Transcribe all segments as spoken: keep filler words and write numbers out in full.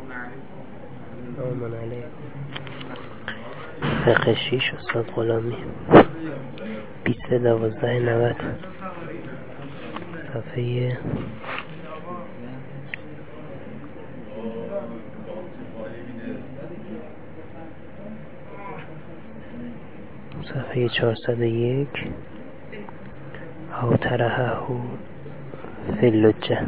آمن علیه فقه شیش استاد غلامی بیست دوازده نود صفحه صفحه چهارصد و یک. او ترهه فی اللجه.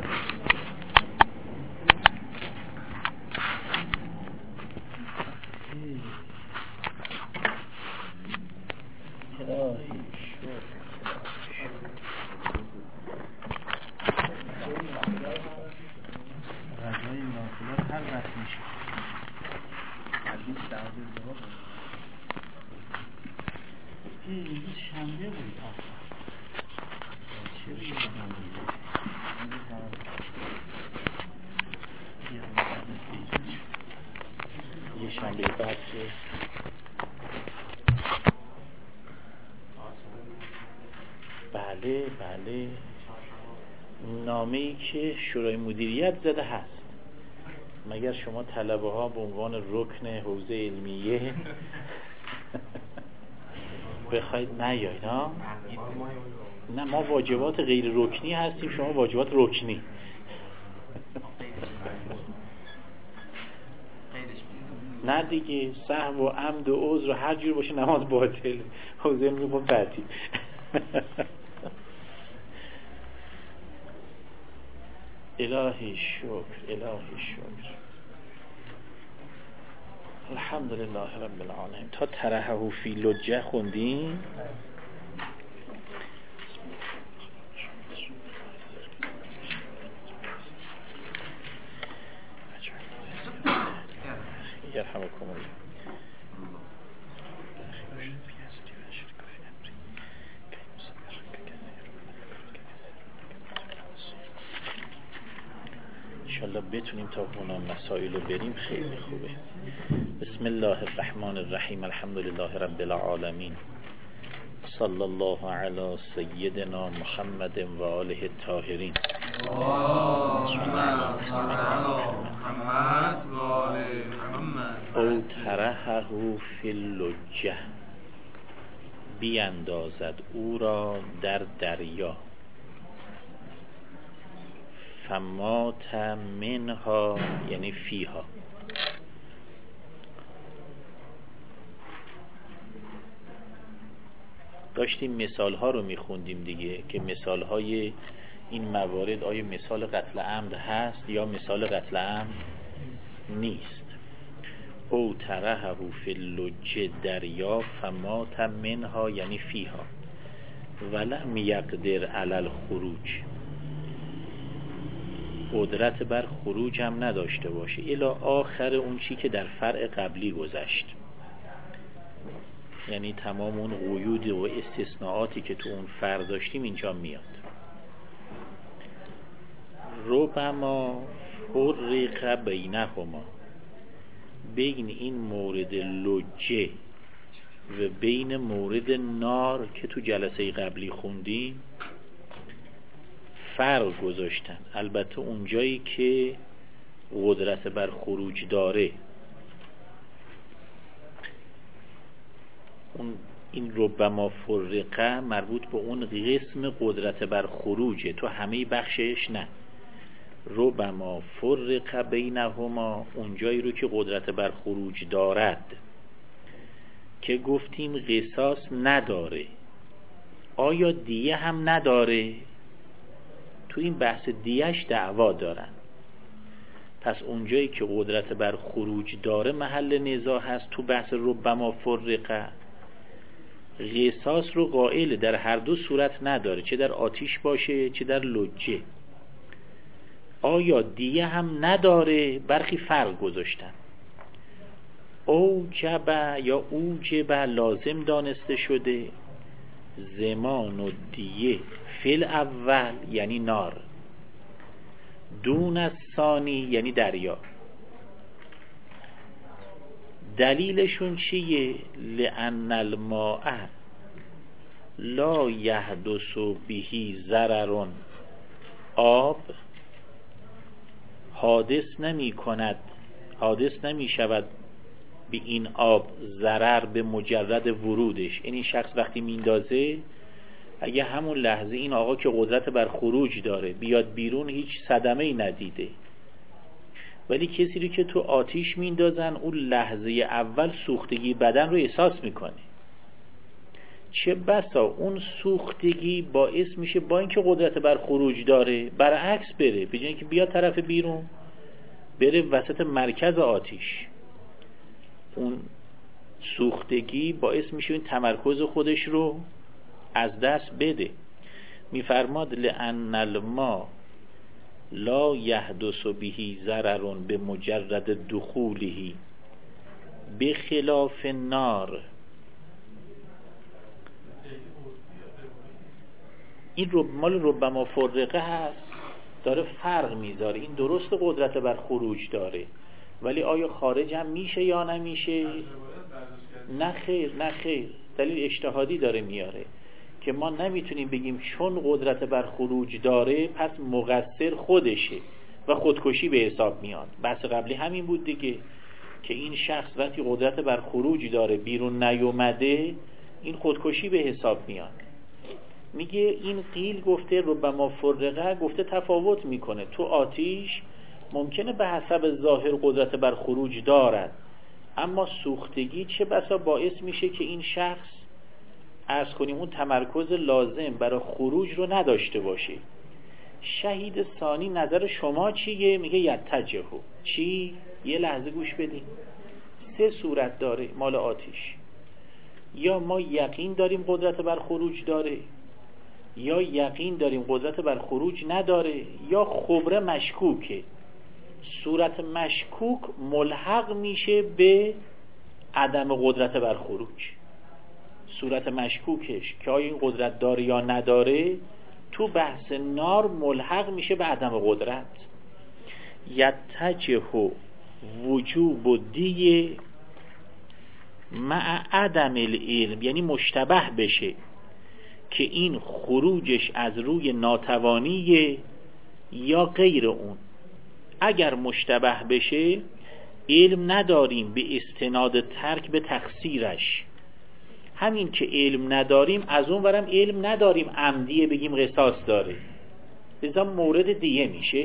بله بله نامه‌ای که شورای مدیریت زده هست، مگر شما طلبه ها به عنوان رکن حوزه علمیه بخواید نیایید ها؟ نه، ما واجبات غیر رکنی هستیم، شما واجبات رکنی. نه دیگه، سهو و عمد و عذر و هر جور باشه نماز باطل، حوزه علمی خود تعطیل. الهی شکر، الهی شکر، الحمدلله رب العالمین. تا ترهه فی لجه خوندیم. یرحمکم الله. انشالله بتونیم تا اونا مسائل رو بریم، خیلی خوبه. بسم الله الرحمن الرحیم. الحمدلله رب العالمین. صلی الله علی سیدنا محمد و آله الطاهرین. او ترهه فی اللجه، بیاندازد او را در دریا. فمات منها یعنی فیها. داشتیم مثال ها رو میخوندیم دیگه، که مثال های این موارد آیا مثال قتل عمد هست یا مثال قتل عمد نیست. او ترهه فی اللجه دریا فمات منها یعنی فیها ولم یقدر علی الخروج، قدرت بر خروج هم نداشته باشه. الی آخر اون چی که در فرع قبلی گذشت، یعنی تمام اون قیود و استثناءاتی که تو اون فرع داشتیم اینجا میاد. ربما فرق بینهما، بین این مورد لجه و بین مورد نار که تو جلسه قبلی خوندیم فرق گذاشتن. البته اونجایی که قدرت بر خروج داره، اون این ربما فرقه مربوط به اون قسم قدرت بر خروجه، تو همه بخشش نه. ربما فرق بینهما اونجایی رو که قدرت بر خروج دارد، که گفتیم قصاص نداره. آیا دیه هم نداره؟ تو این بحث دیهش دعوا دارن. پس اونجایی که قدرت بر خروج داره محل نزاع هست تو بحث ربما فرقه. قصاص رو قائل در هر دو صورت نداره، چه در آتیش باشه چه در لجه. آیا دیه هم نداره؟ برخی فرق گذاشتن. اوجب یا اوجب لازم دانسته شده، زمان و دیه فیل اول یعنی نار، دون از ثانی یعنی دریا. دلیلشون چیه؟ لأن الماء لا یحدث به ضرر، آب حادث نمی کند حادث نمی شود به این آب ضرر به مجرد ورودش. این شخص وقتی میندازه اگه همون لحظه این آقا که قدرت بر خروج داره بیاد بیرون هیچ صدمه‌ای ندیده، ولی کسی رو که تو آتیش میندازن اون لحظه اول سوختگی بدن رو احساس میکنه. چه بسا اون سوختگی باعث میشه با اینکه قدرت بر خروج داره برعکس بره، به جای اینکه بیاد طرف بیرون بره وسط مرکز آتیش. اون سوختگی باعث میشه این تمرکز خودش رو از دست بده. میفرماد لأن الماء لا یحدث به ضرر به مجرد دخوله بخلاف النار. این رب مال ربما فرقه هست، داره فرق میذاره. این درست قدرت بر خروج داره، ولی آیا خارج هم میشه یا نمیشه؟ نه خیر، نه خیر. دلیل اجتهادی داره میاره که ما نمیتونیم بگیم چون قدرت بر خروج داره پس مقصر خودشه و خودکشی به حساب میاد. بحث قبلی همین بود دیگه، که این شخص وقتی قدرت بر خروج داره بیرون نیومده این خودکشی به حساب میاد. میگه این قیل گفته ربما فرقه، گفته تفاوت میکنه. تو آتیش ممکنه به حسب ظاهر قدرت بر خروج دارد، اما سوختگی چه بسا باعث میشه که این شخص عرض کنیم اون تمرکز لازم برای خروج رو نداشته باشه. شهید ثانی نظر شما چیه؟ میگه یتجهو. چی؟ یه لحظه گوش بدیم. سه صورت داره مال آتیش: یا ما یقین داریم قدرت بر خروج داره، یا یقین داریم قدرت بر خروج نداره، یا خبره مشکوکه. صورت مشکوک ملحق میشه به عدم قدرت بر خروج. صورت مشکوکش که آیا این قدرت داره یا نداره تو بحث نار ملحق میشه به عدم قدرت. یتجه وجوب دیه مع عدم العلم، یعنی مشتبه بشه که این خروجش از روی ناتوانیه یا غیر اون. اگر مشتبه بشه علم نداریم به استناد ترک به تقصیرش، همین که علم نداریم از اون ورم علم نداریم عمدیه بگیم قصاص داره، لذا مورد دیه میشه.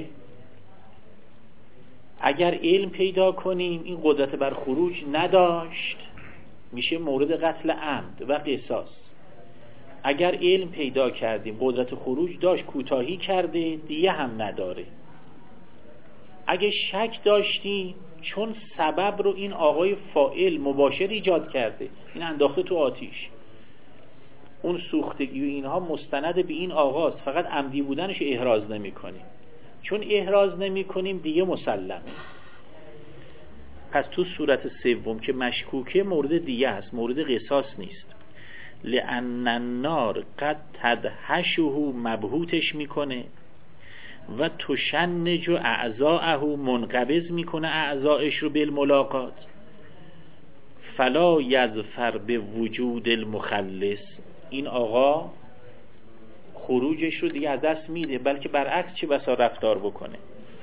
اگر علم پیدا کنیم این قدرت بر خروج نداشت میشه مورد قتل عمد و قصاص. اگر علم پیدا کردیم قدرت خروج داشت کوتاهی کرده دیه هم نداره. اگه شک داشتیم چون سبب رو این آقای فاعل مباشر ایجاد کرده، این انداخته تو آتیش، اون سوختگی و اینها مستند به این آقاست، فقط عمدی بودنش احراز نمی کنیم. چون احراز نمی کنیم دیگه مسلمه. پس تو صورت سوم که مشکوکه مورد دیگه هست، مورد قصاص نیست. لأن النار قد تدهشه، مبهوتش میکنه، و تشنج اعضاءه، منقبض میکنه اعضایش رو بالملاقات. فلا یظفر به وجود المخلص، این آقا خروجش رو دیگه از دست میده، بلکه برعکس چه بسا رفتار بکنه،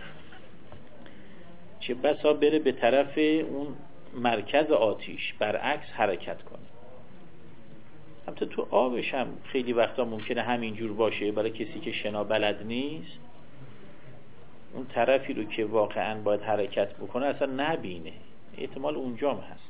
چه بسا بره به طرف اون مرکز آتیش، برعکس حرکت کنه. البته تو آبش هم خیلی وقتا ممکنه همینجور باشه، برای کسی که شنا بلد نیست اون طرفی رو که واقعا باید حرکت بکنه اصلا نبینه، احتمال اونجام هست.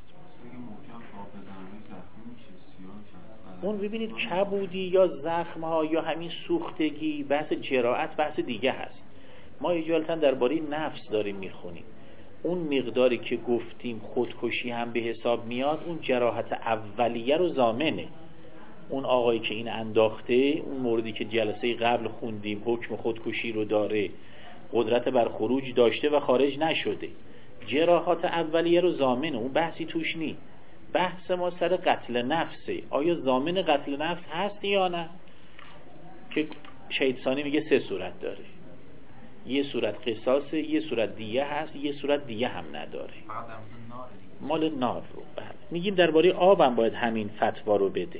اون ببینید کبودی یا زخم‌ها یا همین سوختگی، بحث جراحت بحث دیگه هست. ما اجالتا درباره نفس داریم میخونیم. اون مقداری که گفتیم خودکشی هم به حساب میاد، اون جراحت اولیه رو ضامنه. اون آقایی که این انداخته، اون موردی که جلسه قبل خوندیم حکم خودکشی رو داره، قدرت بر خروج داشته و خارج نشده، جراحات اولیه رو ضامنه، اون بحثی توش نی. بحث ما سر قتل نفسه. آیا ضامن قتل نفس هست یا نه؟ که شهید ثانی میگه سه صورت داره، یه صورت قصاصه، یه صورت دیه هست، یه صورت دیه هم نداره، مال نار رو. بله میگیم درباره آب هم باید همین فتوا رو بده.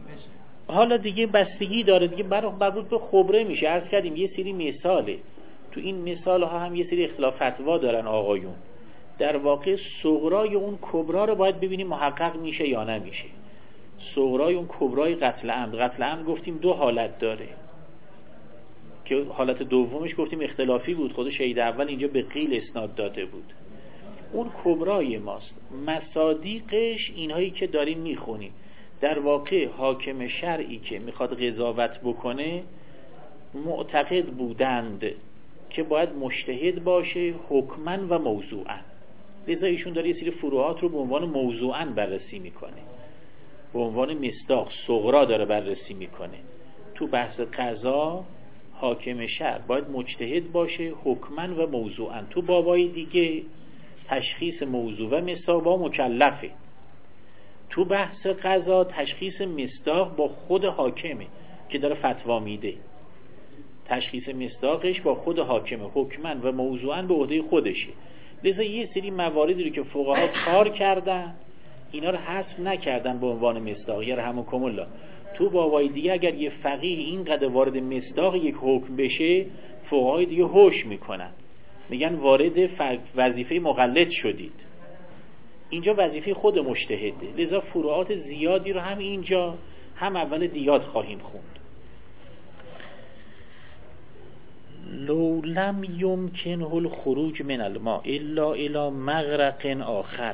حالا دیگه بستگی داره دیگه، مربوط به خبره میشه. عرض کردیم یه سری مثاله، تو تو این مثال ها هم یه سری اختلاف فتوا دارن آقایون. در واقع صغرای اون کبرا رو باید ببینیم محقق میشه یا نمیشه. صغرای اون کبرای قتل عمد، قتل عمد گفتیم دو حالت داره که حالت دومش گفتیم اختلافی بود، خود شهید اول اینجا به قیل اسناد داده بود. اون کبرای ماست. مصادیقش اینهایی که داریم میخونیم، در واقع حاکم شرعی که میخواد قضاوت بکنه معتقد بودند که باید مجتهد باشه حکماً و موضوعاً. لذا ایشون داره یه سری فروعات رو به عنوان موضوعاً بررسی میکنه، به عنوان مصداق صغرا داره بررسی میکنه. تو بحث قضا حاکم شرع باید مجتهد باشه حکماً و موضوعاً. تو بابای دیگه تشخیص موضوع و مصداق با مکلفه. تو بحث قضا تشخیص مصداق با خود حاکمه که داره فتوا میده. تشخیص مصداقش با خود حاکمه، حکماً و موضوعاً به عهده خودشه. لذا یه سری مواردی رو که فقها کار کردن اینا رو حذف نکردن به عنوان مصداق. یرحمکم الله. تو بابای دیگه اگر یه فقیه اینقدر وارد مصداق یک حکم بشه، فقهای دیگه هوش میکنن، میگن وارد وظیفه مقلد شدید. اینجا وظیفه خود مجتهده. لذا فروعات زیادی رو هم اینجا هم اول دیات خواهیم خوند. لو لم یمکنه الخروج من الماء الا الی مغرق آخر.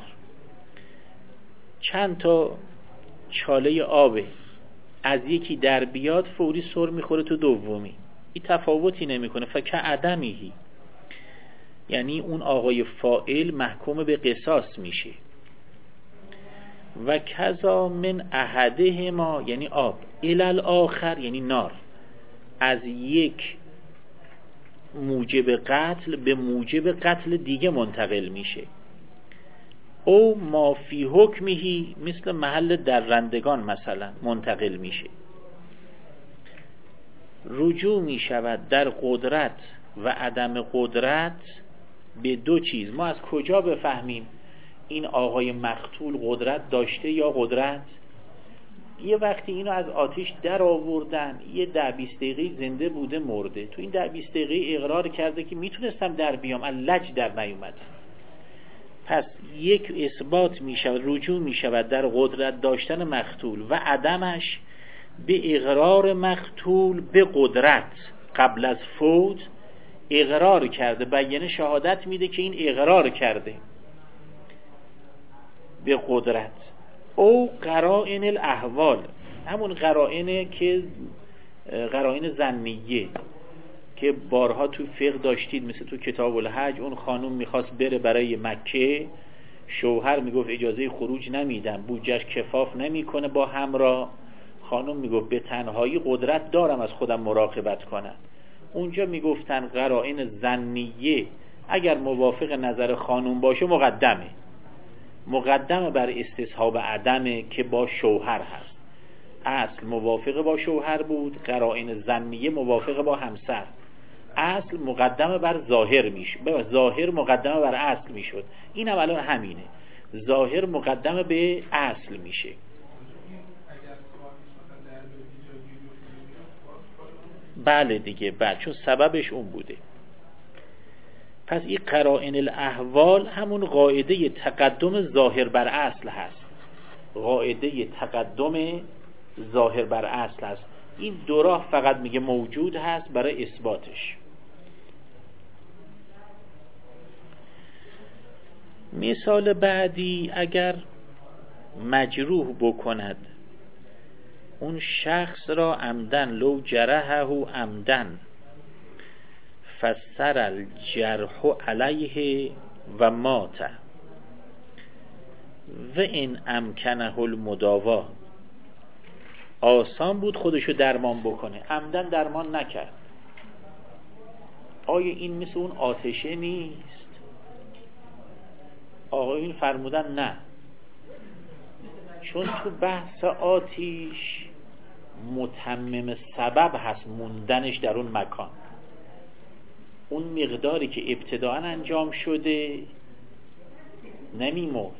چند تا چاله آبه، از یکی در بیاد فوری سر میخوره تو دومی، این تفاوتی نمیکنه. فکعدمیه، یعنی اون آقای فاعل محکوم به قصاص میشه. و کذا من احدهما، یعنی آب، الی آخر یعنی نار، از یک موجب قتل به موجب قتل دیگه منتقل میشه. او ما فی حکمهی، مثل محل درندگان مثلا منتقل میشه. رجوع میشود در قدرت و عدم قدرت به دو چیز. ما از کجا بفهمیم این آقای مقتول قدرت داشته یا قدرت؟ یه وقتی اینو از آتش در آوردن، یه ده بیست دقیقه زنده بوده مرده، تو این ده بیست دقیقه اقرار کرده که میتونستم در بیام، اللج در نیومد. پس یک اثبات میشود، رجوع میشود در قدرت داشتن مقتول و عدمش به اقرار مقتول به قدرت قبل از فوت. اقرار کرده، بیانه شهادت میده که این اقرار کرده به قدرت. او قرائن الاحوال، همون قرائنه که قرائن ظنیه که بارها تو فقه داشتید، مثل تو کتاب الحج، اون خانوم میخواست بره برای مکه، شوهر میگفت اجازه خروج نمیدم، بودجهش کفاف نمیکنه با همراه. خانوم میگفت به تنهایی قدرت دارم از خودم مراقبت کنم. اونجا میگفتن قرائن ظنیه اگر موافق نظر خانوم باشه مقدمه، مقدمه بر استصحاب عدمه که با شوهر هست. اصل موافق با شوهر بود، قرائن ظنیه موافق با همسر. اصل مقدمه بر ظاهر میشه، ظاهر مقدمه بر اصل میشد. این هم الان همینه، ظاهر مقدمه به اصل میشه. بله دیگه، بله، چون سببش اون بوده. پس این قرائن الاحوال همون قاعده تقدم ظاهر بر اصل هست، قاعده تقدم ظاهر بر اصل هست. این دو راه فقط میگه موجود هست برای اثباتش. مثال بعدی، اگر مجروح بکند اون شخص را عمدن، لو جرحه عمدن فسر الجرح علیه و مات و این امکنه المداوا. آسان بود خودشو درمان بکنه، عمدن درمان نکرد. آیا این مثل اون آتشه نیست؟ آقایون فرمودن نه، چون تو بحث آتیش متمم سبب هست موندنش در اون مکان. اون مقداری که ابتداءً انجام شده نمیمرد،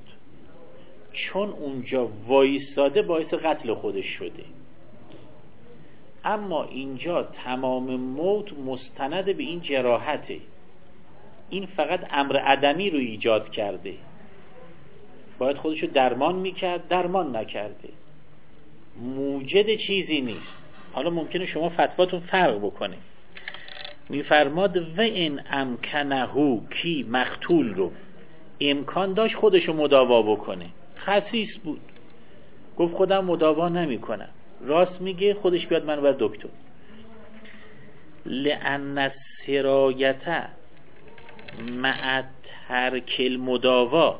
چون اونجا وایساده باعث قتل خودش شده. اما اینجا تمام موت مستند به این جراحته. این فقط امر عدمی رو ایجاد کرده، باید خودشو درمان میکرد، درمان نکرده، موجد چیزی نیست. حالا ممکنه شما فتواتون فرق بکنه. میفرماد و این امکنهو کی مقتول رو امکان داشت خودشو مداوا بکنه، خسیس بود، گفت خودم مداوا نمی کنم، راست میگه، خودش بیاد من بر دکتر. لأن السرایت مع ترک المداوا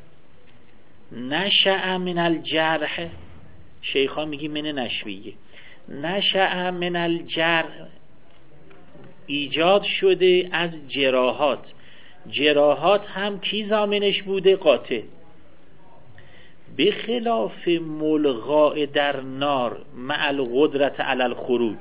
نشأ من الجرح، شیخا میگی من نشویه، نشأ من الجرح، ایجاد شده از جراحات. جراحات هم کی ضامنش بوده؟ قاتل. به خلاف ملغاء در نار مع القدرت علی الخروج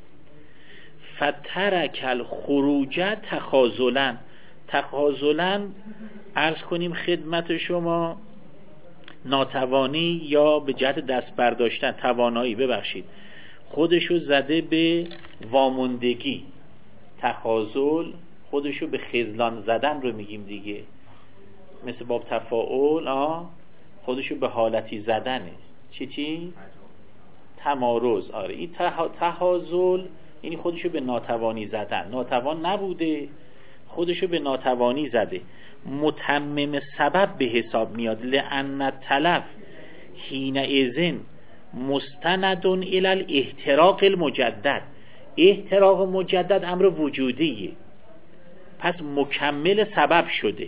فترک الخروج تخاذلا. تخاذلا عرض کنیم خدمت شما ناتوانی یا به جهت دست برداشتن، توانایی، ببخشید، خودشو زده به واموندگی. تخاذل خودشو به خذلان زدن رو میگیم دیگه، مثل باب تفاعل، آه خودشو به حالتی زدنه. چی چی؟ تمارض. آره این تخاذل یعنی خودشو به ناتوانی زدن، ناتوان نبوده، خودشو به ناتوانی زده. متمم سبب به حساب میاد. لأن التلف حین اذن مستند الی الاحتراق المجدد. احتراق مجدد امر وجودیه، پس مکمل سبب شده.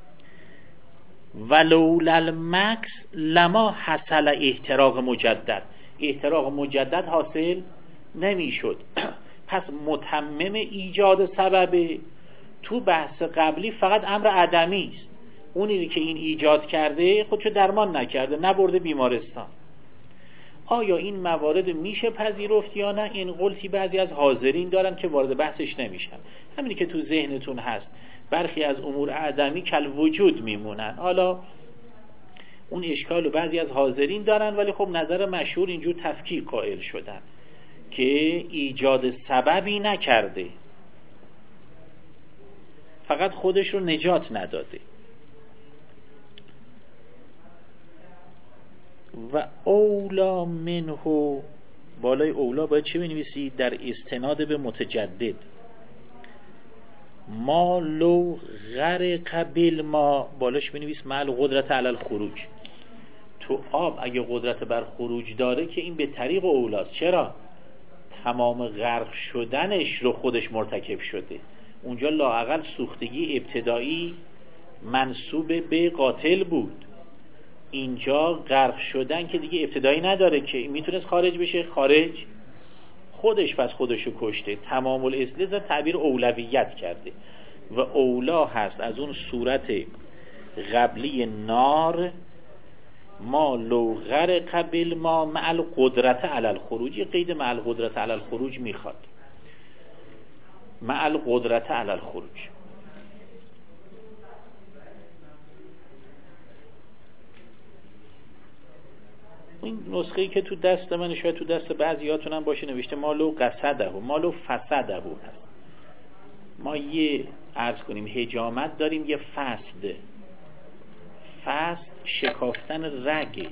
ولولا المکس لما حصل احتراق مجدد. احتراق مجدد حاصل نمیشد. پس متمم ایجاد سببه. تو بحث قبلی فقط امر عدمی است. اونی که این ایجاد کرده خودشو درمان نکرده، نبرده بیمارستان. آیا این موارد میشه پذیرفت یا نه؟ این قلتی بعضی از حاضرین دارن که وارد بحثش نمیشن. همینی که تو ذهنتون هست، برخی از امور عدمی کل وجود میمونن. حالا اون اشکالو بعضی از حاضرین دارن، ولی خب نظر مشهور اینجور تفکیک قائل شدن که ایجاد سببی نکرده، فقط خودش رو نجات نداده. و اولا منه، بالای اولا باید چه بنویسی؟ در استناد به متجدد. ما لو غرق بالما، بالاش بنویس مع القدرت علی الخروج. تو آب اگه قدرت بر خروج داره که این به طریق اولاست. چرا؟ تمام غرق شدنش رو خودش مرتکب شده. اونجا لااقل سوختگی ابتدایی منسوب به قاتل بود، اینجا غرق شدن که دیگه ابتدایی نداره که میتونست خارج بشه، خارج خودش پس خودشو کشته. تمام الاصل تعبیر اولویت کرده و اولا هست از اون صورت قبلی نار. ما لو غرق بالما مع القدرت علی الخروج، قید مع القدرت علی الخروج میخواد، مع القدرت علی الخروج. این نسخه‌ای که تو دست من، شاید تو دست بعضیاتون هم باشه، نوشته مالو قصده و مالو فسده هست. ما یه عرض کنیم حجامت داریم، یه فسد. فسد شکافتن رگ،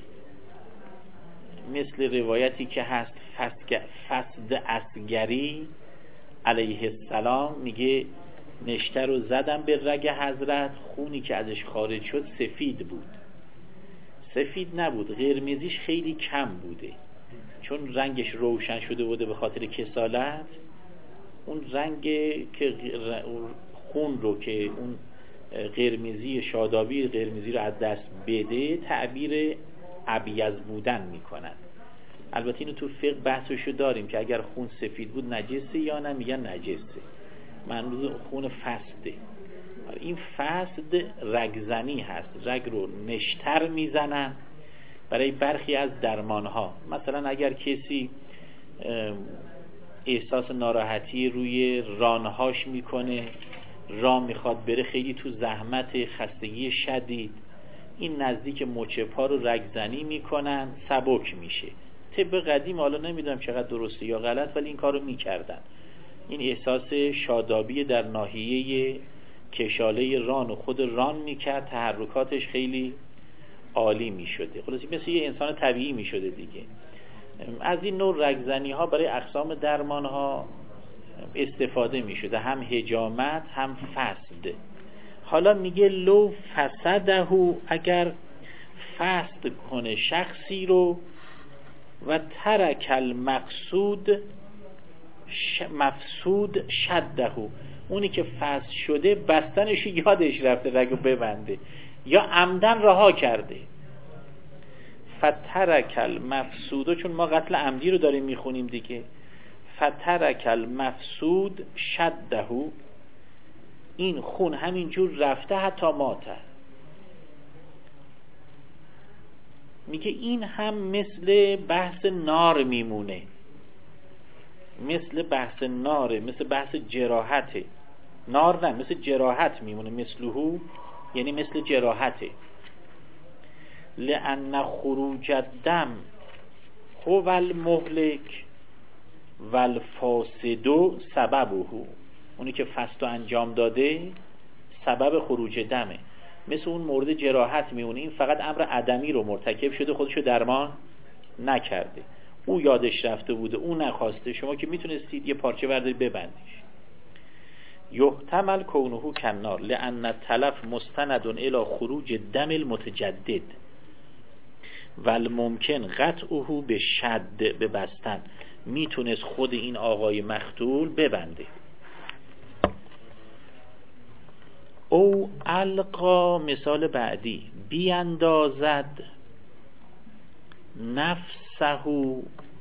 مثل روایتی که هست فسد, فسد اصغری علیه السلام، میگه نشته رو زدم به رگ حضرت، خونی که ازش خارج شد سفید بود. سفید نبود، قرمزیش خیلی کم بوده، چون رنگش روشن شده بوده به خاطر کسالت. اون رنگ که خون رو که اون قرمزی شادابی قرمزی رو از دست بده تعبیر ابیض بودن میکنن. البته اینو تو فقه بحثشو داریم که اگر خون سفید بود نجسه یا نه، میگن نجسه، منظور خون فسده. این فسد رگزنی هست، رگ رو نشتر میزنن برای برخی از درمانها. مثلا اگر کسی احساس ناراحتی روی رانهاش میکنه، راه میخواد بره، خیلی تو زحمت، خستگی شدید، این نزدیک مچ پا رو رگزنی میکنن، سبک میشه، طب قدیم، حالا نمیدونم چقدر درسته یا غلط، ولی این کارو میکردن. این احساس شادابی در ناحیه کشاله ران و خود ران میکرد، تحرکاتش خیلی عالی میشده، خلاصی مثل یه انسان طبیعی میشده دیگه. از این نوع رگزنی ها برای اقسام درمان ها استفاده میشده، هم حجامت هم فسد. حالا میگه لو فسدهو، اگر فسد کنه شخصی رو، و ترک المقصود ش... مفسود شدهو، اونی که فسد شده بستنش یادش رفته رگو ببنده یا عمدن رها کرده. فترک المفسود، چون ما قتل عمدی رو داریم میخونیم دیگه، فترک المفسود شدهو، این خون همینجور رفته حتی ماته. میگه این هم مثل بحث نار میمونه، مثل بحث ناره، مثل بحث جراحته. نار نه، مثل جراحت میمونه. مثلهو یعنی مثل جراحته. لأن خروج الدم هو المهلک و الفاسد سببه، اونی که فسد انجام داده سبب خروج دمه، مثل اون مورد جراحت میمونه. این فقط امر عدمی رو مرتکب شده، خودشو درمان نکرده، او یادش رفته بوده، او نخواسته، شما که میتونستید یه پارچه بردارید ببندیش. یحتمل کونه کنار لأن التلف مستند الی خروج دم المتجدد و الممکن قطعه به شد، به بستن. میتونست خود این آقای مقتول ببنده. او القا، مثال بعدی، بیاندازد نفسه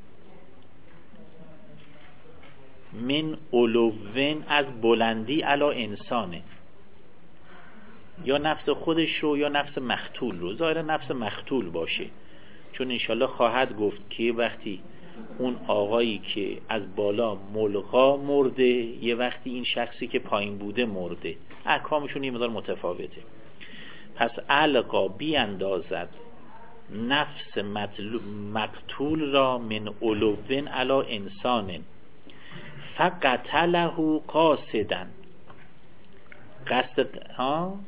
من علوین، از بلندی علا انسانه، یا نفس خودش رو یا نفس مقتول رو. ظاهر نفس مقتول باشه، چون انشالله خواهد گفت که وقتی اون آقایی که از بالا ملغا مرده، یه وقتی این شخصی که پایین بوده مرده، احکامشون یه مقدار متفاوته. پس القا بیاندازد نفس مقتول را من علوین علا انسان فقتله قاصدا، قصد ها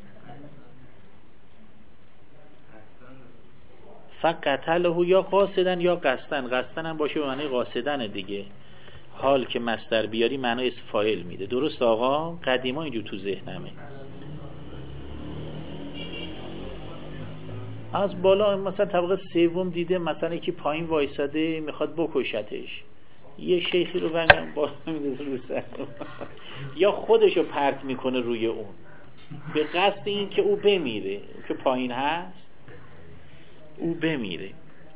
فقتله یا قاصدن یا قصدن. قصدن هم باشه به معنی قاصدن دیگه، حال که مصدر بیاری معنی اسم فاعل میده. درست آقا؟ قدیما اینجور تو ذهنمه. از بالا مثلا طبقه سوم دیده مثلا یکی پایین وایساده میخواد بکشتش، یه شیخی رو بنگم بالا میده رو سر یا خودشو پرت میکنه روی اون به قصد این که او بمیره، که پایین هست او بمیره.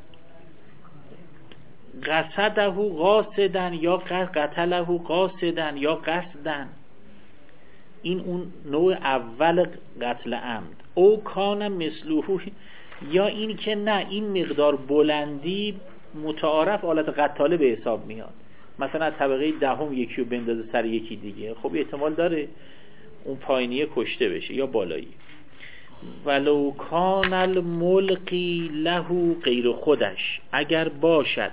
قصده قاصدن یا قتله قاصدن یا قصدن، این اون نوع اول قتل عمد. او کان مثلوه، یا این که نه این مقدار بلندی متعارف آلت قتاله به حساب میاد، مثلا طبقه دهم یکی رو بندازه سر یکی دیگه، خب احتمال داره اون پایینیه کشته بشه یا بالایی. ولو کان الملقی له غیر خودش، اگر باشد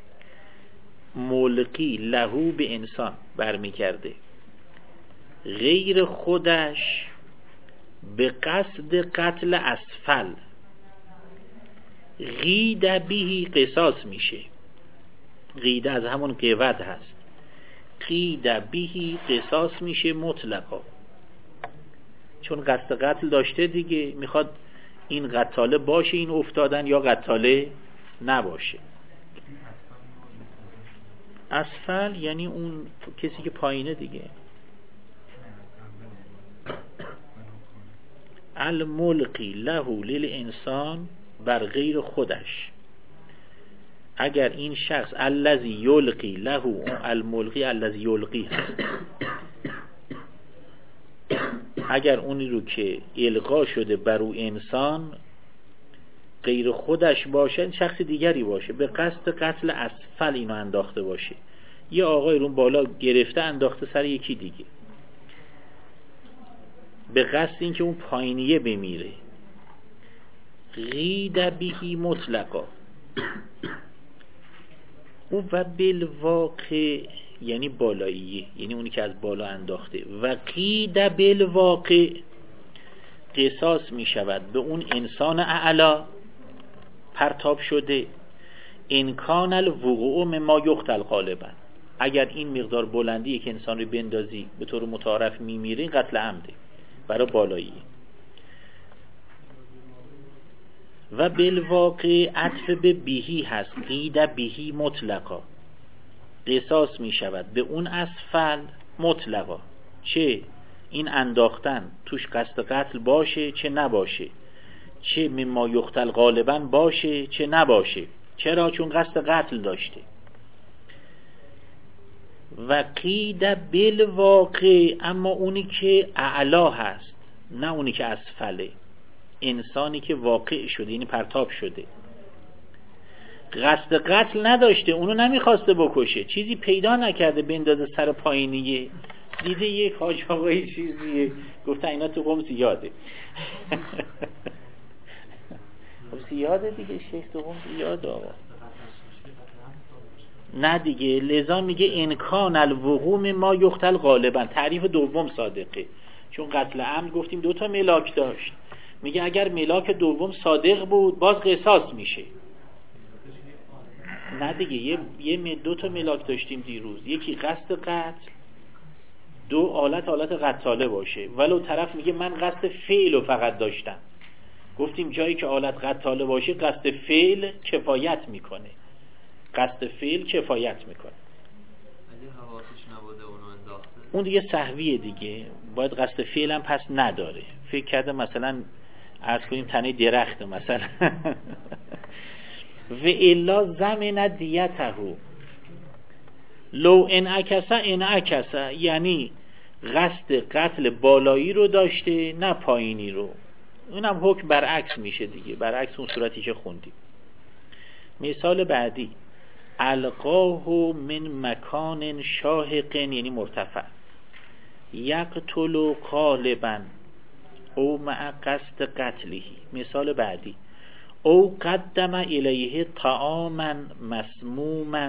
ملقی له به انسان برمیگرده غیر خودش به قصد قتل اسفل، غیده بهی قصاص میشه. غیده از همون قود هست، غیده بهی قصاص میشه مطلقا، چون قصد قتل داشته دیگه، میخواد این قتاله باشه این افتادن یا قتاله نباشه. اسفل یعنی اون کسی که پایینه دیگه. الملقی له للانسان بر غیر خودش، اگر این شخص الذی یلقی له، الملقی الذی یلقی هست، اگر اونی رو که القا شده بر او انسان غیر خودش باشه، شخص دیگری باشه، به قصد قتل اسفل اینو انداخته باشه، یه آقای رو بالا گرفته انداخته سر یکی دیگه به قصد این که اون پایینیه بمیره، غید بهی مطلقا، او و بالواقع یعنی بالایی، یعنی اونی که از بالا انداخته. و قید بالواقع قصاص می شود به اون انسان اعلا پرتاب شده. انکان الوقوع مما یقتل غالبا، اگر این مقدار بلندی که انسان رو بندازی به طور متعارف میمیره، قتل عمده برای بالایی. و بالواقع عطف به بهی هست، قید بهی مطلقا، قصاص می شود به اون اسفل مطلقا، چه این انداختن توش قصد قتل باشه چه نباشه، چه مما یقتل غالبا باشه چه نباشه. چرا؟ چون قصد قتل داشته. و قید بالواقع، اما اونی که اعلا هست نه اونی که اسفله، انسانی که واقع شده یعنی پرتاب شده، قصد قتل نداشته، اونو نمیخواسته بکشه، چیزی پیدا نکرده بندازه سر پایینیه، دیده یک حاج آقایی چیزیه گفته اینا تو قم زیاده. خب زیاده دیگه، شیخ تو قم زیاده آقا. نه دیگه، لذا میگه انکان الوقوع ما یقتل غالبا. تعریف دوم صادقه، چون قتل عمد گفتیم دوتا ملاک داشت، میگه اگر ملاک دوم صادق بود باز قصاص میشه. نه دیگه، یه, یه دو تا ملاک داشتیم دیروز، یکی قصد قتل، دو آلت آلت قتاله باشه، ولو طرف میگه من قصد فعل رو فقط داشتم، گفتیم جایی که آلت قتاله باشه قصد فعل کفایت میکنه، قصد فعل کفایت میکنه. اگه حواسش نبوده اونو انداخته، اون دیگه سهویه دیگه، باید قصد فعل هم پس نداره، فکر کرده مثلا عرض کنیم تنه درخت مثلا. و الا زمن دیته لو انعکسه انعکسه، یعنی قصد قتل بالایی رو داشته نه پایینی رو، اونم حکم برعکس میشه دیگه، برعکس اون صورتی که خوندیم. مثال بعدی، القاه من مکان شاهق یعنی مرتفع، یقتل غالبا او مع قصد قتله. مثال بعدی، او قدم الیه طعاما مسموما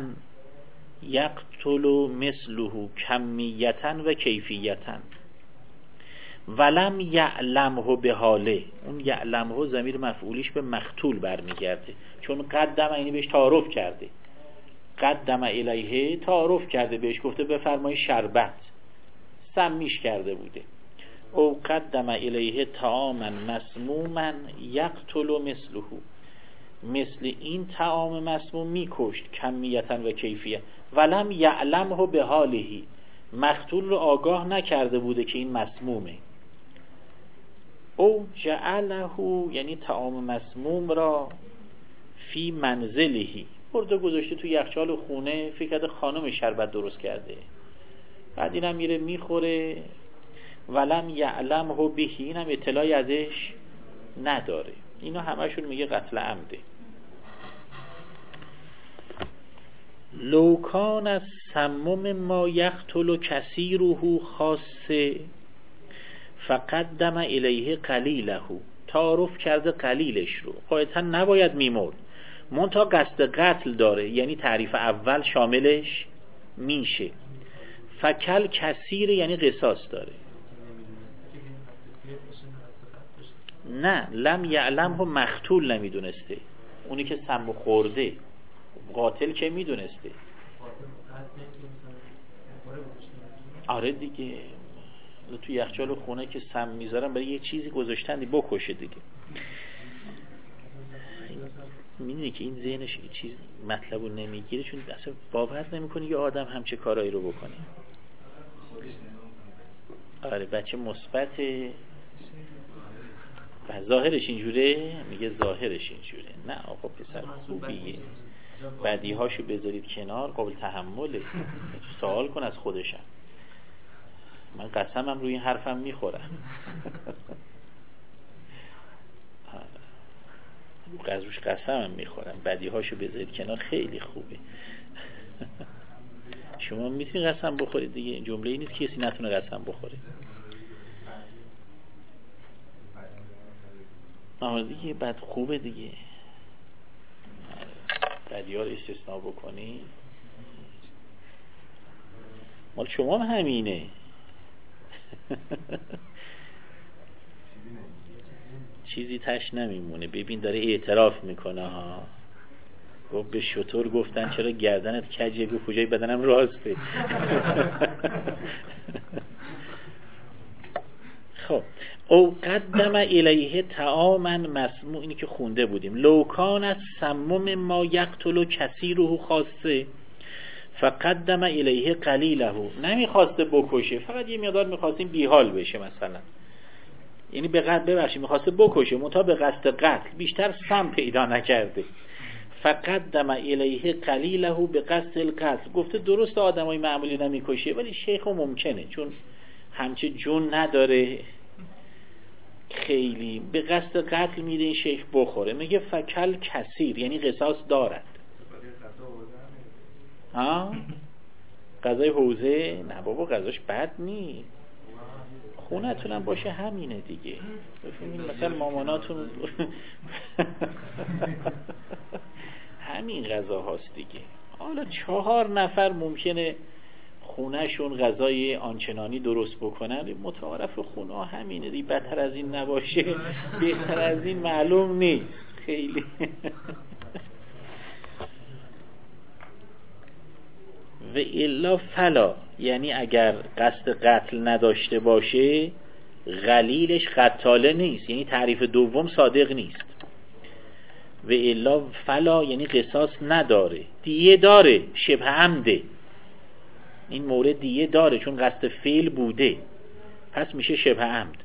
یقتل مثله کمیتا و کیفیتا ولم یعلمه به حاله. اون یعلمه ضمیر مفعولیش به مقتول برمیگرده، چون قدم اینی بهش تعارف کرده، قدم الیه تعارف کرده بهش، گفته بفرمایی شربت، سمیش کرده بوده. او قدم الیه طعاما مسموما یقتل مثله، مثل این طعام مسموم میکشت کمیتا و کیفیت. ولم یعلمه به حالهی، مقتول رو آگاه نکرده بوده که این مسمومه. او جعله یعنی طعام مسموم را فی منزلهی، برده گذاشته تو یخچال خونه، فکر کرده خانم شربت درست کرده، بعد اینم میره میخوره. ولم یعلمه به، اینم اطلاعی ازش نداره. اینا همشون میگه قتل عمده. لو کان از سمم ما یقتل کثیره خاصه فقدم الیه قلیله، تعارف کرده قلیلش رو، قاعدتا نباید میمرد، منتها قصد قتل داره، یعنی تعریف اول شاملش میشه. فکل کثیر یعنی قصاص داره. نه، لم یعلمه مقتول نمیدونسته، اونی که سم خورده، قاتل که میدونسته. آره دیگه، تو یخچال خونه که سم میذارن برای یه چیزی گذاشتن بکشه دیگه. میدونی که این ذهنش یه چیز مطلبو نمیگیره، چون اصلا باور نمیکنه یه آدم همچه کارایی رو بکنه. آره بچه مثبته و ظاهرش اینجوره، میگه ظاهرش اینجوره. نه آقا پسر خوبیه، بدیهاشو بذارید کنار، قابل تحمله، سوال کن از خودشم. من قسمم روی این حرفم میخورم. روش قسمم میخورم، بدیهاشو بذارید کنار، خیلی خوبه. شما میتونید قسم بخورید دیگه، جمله این نیست که کسی نتونه قسم بخوره. آره دیگه، بعد خوبه دیگه، بدیها رو استثناء بکنی. مال شما هم همینه. چیزی تش نمیمونه. ببین داره اعتراف میکنه ها. گفت به شطور گفتن چرا گردنت کجه، گفت کجای بدنم راسته. خب او قدم الیه طعاما مسموع، اینی که خونده بودیم، لو کانت سمم ما یقتل کثیره خاصه فقدم الیه قلیله، نمیخواسته بکشه، فقط یه مقدار میخواستیم بیحال بشه مثلا، یعنی به قصد ببخشید میخواسته بکشه منتها به قصد قتل، بیشتر سم پیدا نکرده. فقدم الیه قلیله به قصد القتل، گفته درست آدمای معمولی نمیکشه ولی شیخ ممکنه چون همچه جون نداره خیلی به قصد قتل میره این شیخ بخوره. میگه فکل کثیر یعنی قصاص دارد. ها قضای حوزه نه بابا قضاش بد نی، خونتون هم باشه همینه دیگه. بفهمین مثلا ماماناتون همین غذا هاست دیگه. حالا چهار نفر ممکنه خونهشون غذای آنچنانی درست بکنن، متعارف خونه ها همینه دیگه، بدتر از این نباشه بهتر از این معلوم نیست خیلی. و الا فلا یعنی اگر قصد قتل نداشته باشه غلیلش قتاله نیست، یعنی تعریف دوم صادق نیست. و الا فلا یعنی قصاص نداره، دیه داره، شبه عمده، این مورد دیه داره چون قصد فعل بوده، پس میشه شبه عمد.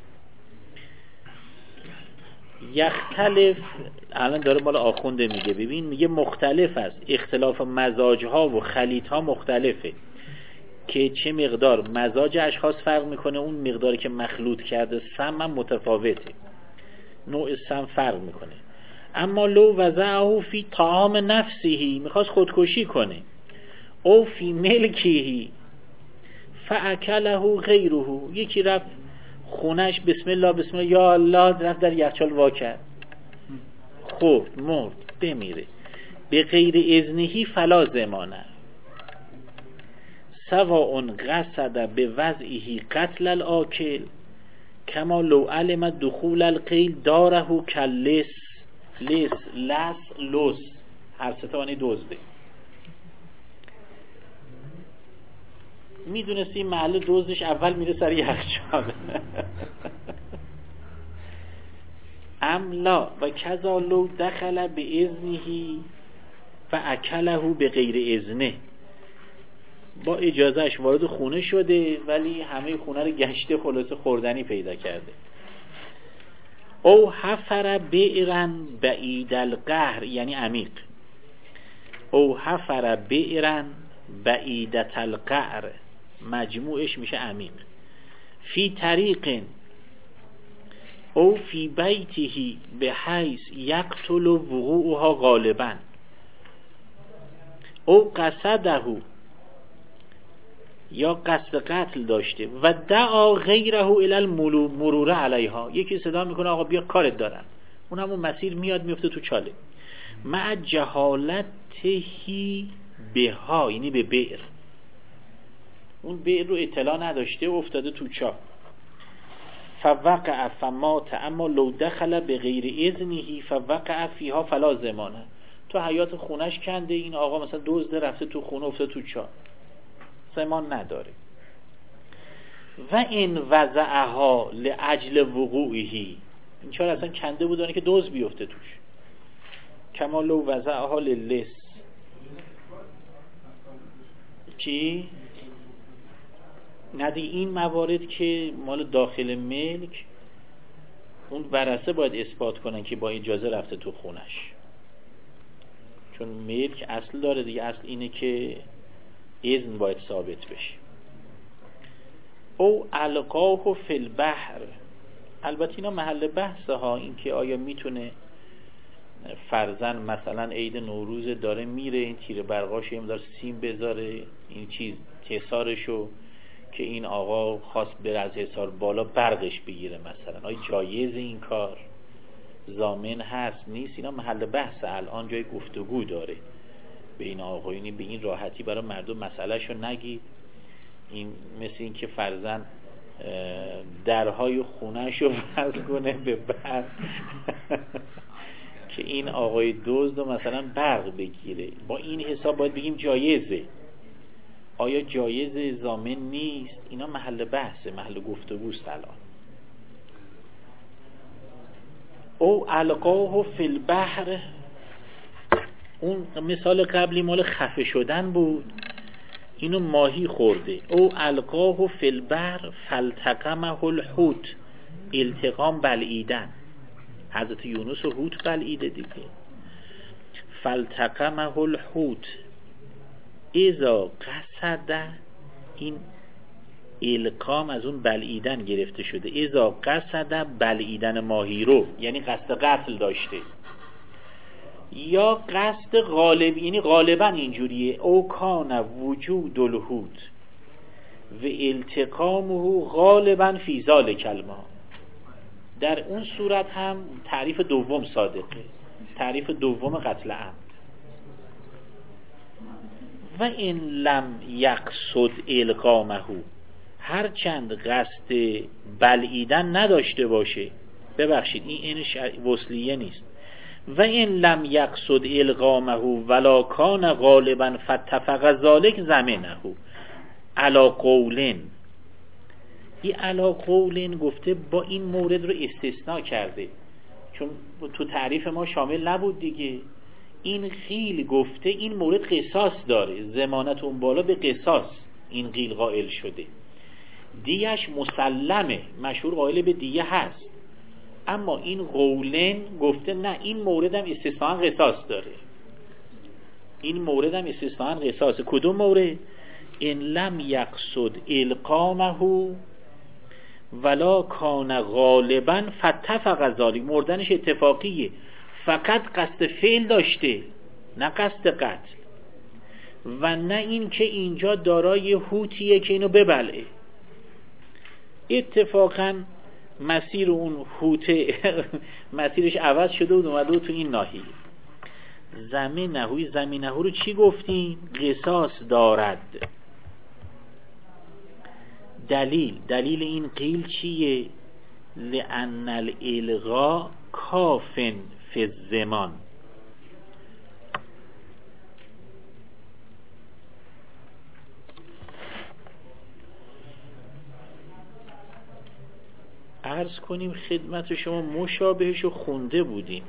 یختلف الان داره مال آخونده میگه، ببین میگه مختلف است، اختلاف مزاجها و خلیطها مختلفه، که چه مقدار مزاج اشخاص فرق میکنه، اون مقداری که مخلوط کرده سم هم متفاوته، نوع سم فرق میکنه. اما لو وضعه فی طعام نفسهی، میخواست خودکشی کنه، او فی ملکهی فاکله غیره، یکی رفت خونش بسم الله بسم الله یا الله رفت در یخچال وا کرد، خورد مرد بمیره، به غیر اذنهی فلا ضمانه، سواء قصد به وضعه قتل الاکل کما لو علم دخول القیل داره کلس لس لس لس، هر ستوانی دزده. میدونستی محل دزدش اول میره سر یخچال. املا و کذا لو دخل به اذنه و اکله به غیر اذنه، با اجازهش وارد خونه شده ولی همه خونه رو گشته خلاصه خوردنی پیدا کرده. او حفر بئرن بعید القهر یعنی عمیق، او حفر بئرن بعیدت القعر مجموعش میشه عمیق، فی طریق او فی بیته به حیث یقتل وقوعها غالبا، او قصده یا قصد قتل داشته و دعا غیره الی المرور علیها، یکی صدا میکنه آقا بیا کارت دارم، اون همون مسیر میاد میفته تو چاله، مع جهالتهی بها یعنی به بئر، اون بئر رو اطلاع نداشته و افتاده تو چاه، فوقع فمات اما لو دخل به غیر اذنه فوقع فیها فلا ضمانه، تو حیات خونش کنده این آقا مثلا دزده رفته تو خونه افتاده تو چاه، ضمان نداره. و این وضعها لاجل وقوعه، این چرا اصلا کنده بودانه که دزد بیفته توش، کما لو وضعها للس چی؟ ندی این موارد که مال داخل ملک اون ورثه باید اثبات کنن که با اجازه رفته تو خونش، چون ملک اصل داره دیگه، اصل اینه که اذن باید ثابت بشه. او القاه فی البحر، البته اینا محل بحثه ها، این که آیا میتونه فرزن مثلا عید نوروز داره میره این تیر برقاش یه مدار سیم بذاره این چیز تسارشو که این آقا خواست بره از حصار بالا برقش بگیره مثلا، آیا جایز این کار، ضامن هست نیست، اینا محل بحث الان جای گفتگو داره بین آقایونی، به این راحتی برای مردم مسئله شو نگید این مثل این که فرزن درهای خونه‌شو وصل کنه به برق که این آقای دزد و مثلا برق بگیره. با این حساب باید بگیم جایزه. آیا جایزه ضامن نیست؟ اینا محل بحثه، محل گفتگوست الان. او القاه فی البحر، اون مثال قبلی مال خفه شدن بود، اینو ماهی خورده. او القاه فی البحر فالتقمه الحوت، التقام بلعیدن. حضرت یونس و حوت بلعیده دیگه. فالتقمه الحوت اذا قصد، این القام از اون بلعیدن گرفته شده. اذا قصد بلعیدن ماهی رو، یعنی قصد قتل داشته، یا قصد غالب، یعنی غالبا اینجوریه. او کان وجود الحوت و التقامه غالبا فی ذلک الماء، در اون صورت هم تعریف دوم صادقه، تعریف دوم قتل عمد. و این لم یقصد القامه، هرچند قصد بلعیدن نداشته باشه، ببخشید این این وصلیه نیست. و این لم یقصد القامه ولا کان غالبا فاتفق ذلک زمنه علی قولن. این علی قولن گفته با این مورد رو استثناء کرده، چون تو تعریف ما شامل نبود دیگه. این قیل گفته این مورد قصاص داره، ضمانت اون بالا به قصاص این قیل قائل شده، دیهش مسلمه، مشهور قائل به دیه هست. اما این قولن گفته نه، این مورد هم استثناء قصاص داره، این مورد هم استثناء قصاص. کدوم مورد؟ ان لم یقصد القامه ولا کان غالبا فاتفق ذلک، مردنش اتفاقیه، فقط قصد فعل داشته نه قصد قتل. و نه این که اینجا دارای حوتیه که اینو ببلعه، اتفاقا مسیر اون حوته مسیرش عوض شده و اومده تو این ناحیه. زمینه، زمینه رو چی گفتیم؟ قصاص دارد. دلیل دلیل این قیل چیه؟ لأن الالغاء کافن فی الزمان. عرض کنیم خدمت شما مشابهشو خونده بودیم،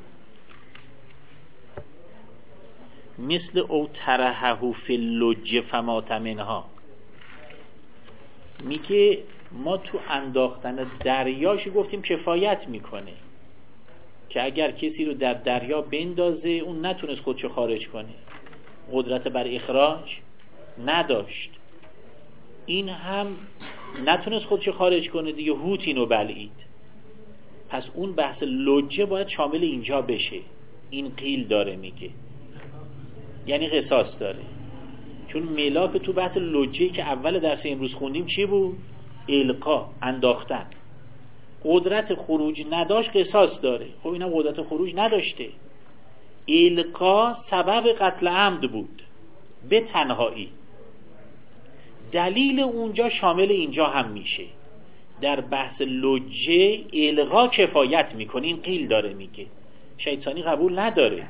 مثل او ترهه فی اللج فمات منها. میگه ما تو انداختن دریاش گفتیم کفایت میکنه که اگر کسی رو در دریا بندازه اون نتونست خودشو خارج کنه، قدرت بر اخراج نداشت، این هم نتونست خودشو خارج کنه دیگه، حوت اینو بلعید. پس اون بحث لجه باید شامل اینجا بشه. این قیل داره میگه، یعنی قصاص داره. چون ملاک تو بحث لجه‌ای که اول درس امروز خوندیم چی بود؟ القا، انداختن. قدرت خروج نداشت، قصاص داره. خب اینا قدرت خروج نداشته. القا سبب قتل عمد بود به تنهایی. دلیل اونجا شامل اینجا هم میشه. در بحث لجه القا کفایت میکنه، این قیل داره میگه، شیطانی قبول نداره.